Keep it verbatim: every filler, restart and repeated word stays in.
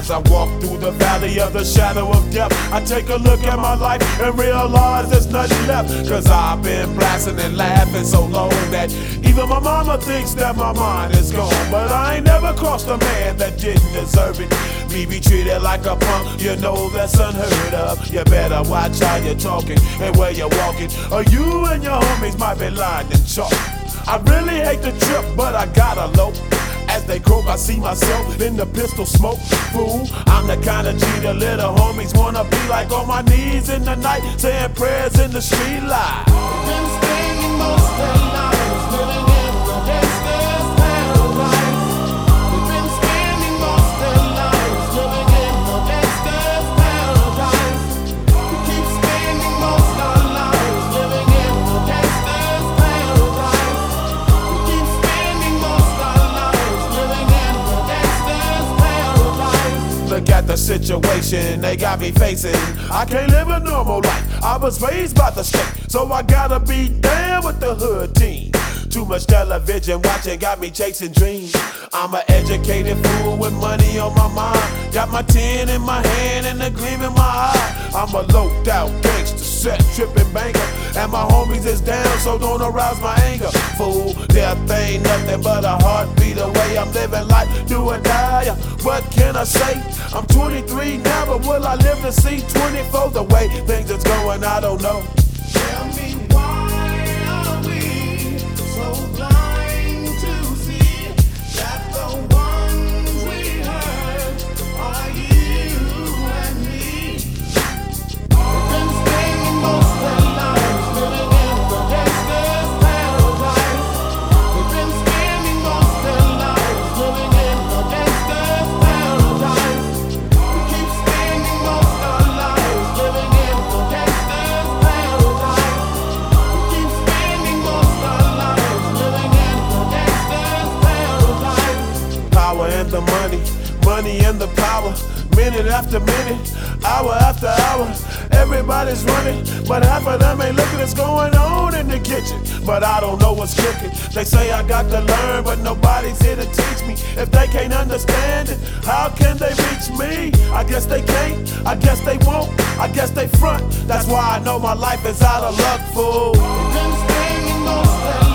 As I walk through the valley of the shadow of death, I take a look at my life and realize there's nothing left. Cause I've been blasting and laughing so long that even my mama thinks that my mind is gone. But I ain't never crossed a man that didn't deserve it. Me be treated like a punk, you know that's unheard of. You better watch how you're talking and where you're walking, or you and your homies might be lined in chalk. I really hate the trip, but I gotta low. As they croak, I see myself in the pistol smoke. Fool, I'm the kind of G the little homies wanna be like, on my knees in the night, saying prayers in the street light. Been spending most of their lives living in the gangster's paradise. They've been spending most of their lives living in the gangster's paradise. We keep spending most of our lives living in the gangster's paradise. We keep spending most of our lives living in the gangster's paradise. Look at the situation they got me facing. I can't live a normal life. I was raised by the state, so I gotta be down with the hood team. Too much television watching got me chasing dreams. I'm an educated fool with money on my mind. Got my tin in my hand and a gleam in my eye. I'm a loped out gangster, set tripping banker, and my homies is down, so don't arouse my anger. Fool, death ain't nothing but a heartbeat away. I'm living life, do or die. What can I say? I'm twenty-three now, but will I live to see twenty-four? The way things is going, I don't know. Tell me, why are we so blind to see that the ones we hurt are you and me? We've been spending most of their lives living in the gangster's paradise. We've been spending most of their lives living in the gangster's paradise. We keep spending most of our lives living in the gangster's paradise. We keep spending most of our lives living in the gangster's paradise. Power and the money, money and the power. Minute after minute, hour after hour, everybody's running, but half of them ain't looking what's going on in the kitchen. But I don't know what's cooking. They say I got to learn, but nobody's here to teach me. If they can't understand it, how can they reach me? I guess they can't, I guess they won't, I guess they front. That's why I know my life is out of luck, fool. We've been spending most of their